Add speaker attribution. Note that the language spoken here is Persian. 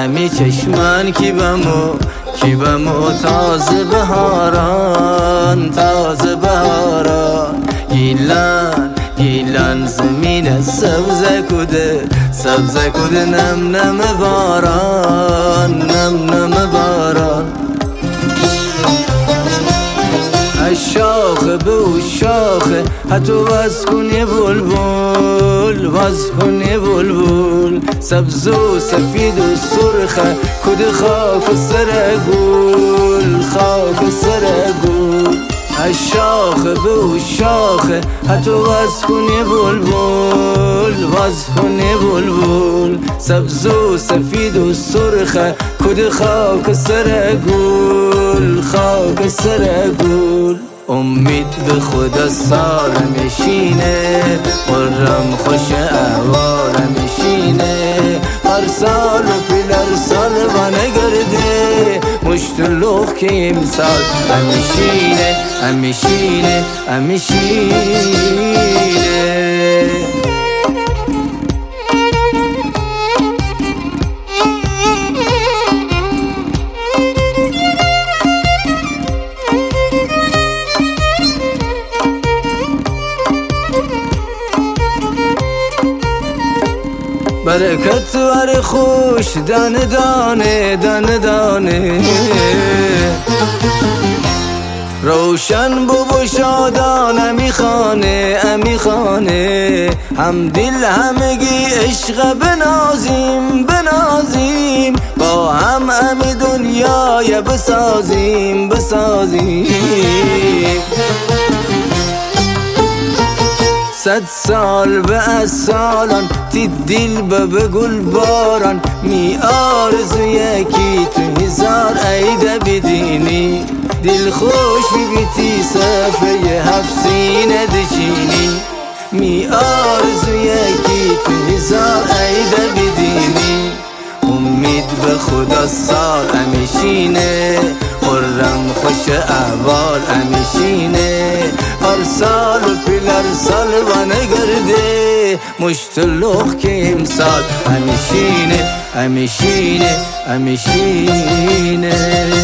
Speaker 1: امی چشمن کی بمو تازه بهاران گیلان زمین سبزه کده نم باران الشاخه به شاخه حتی وز کنی بلبل سبز و سفید و سرخه کد خاک و سر گل الشاخه به شاخه حتی وز کنی بلبل سبز و سفید و سرخه کد خاک و سر گل امید به خدا سال میشینه قرم خوش احوال میشینه هر سال و پیلر سال و نگرده مشتلوخ که امسال همیشینه برکت ور خوش دانه دانه روشن بو شادان امی خانه هم دل همگی عشق بنازیم با هم امی دنیای بسازیم صد سال به از سالان تی دل به گل باران می آرزو یکی تو هزار عیده بدینی دل خوش بیتی صفحه هفسینه دچینی می آرزو یکی تو هزار عیده بدینی امید به خدا سال همیشینه خرم خوش احوال همیشینه هر سال و پیلر سال و نگرده مشتلوخ که امسال همیشینه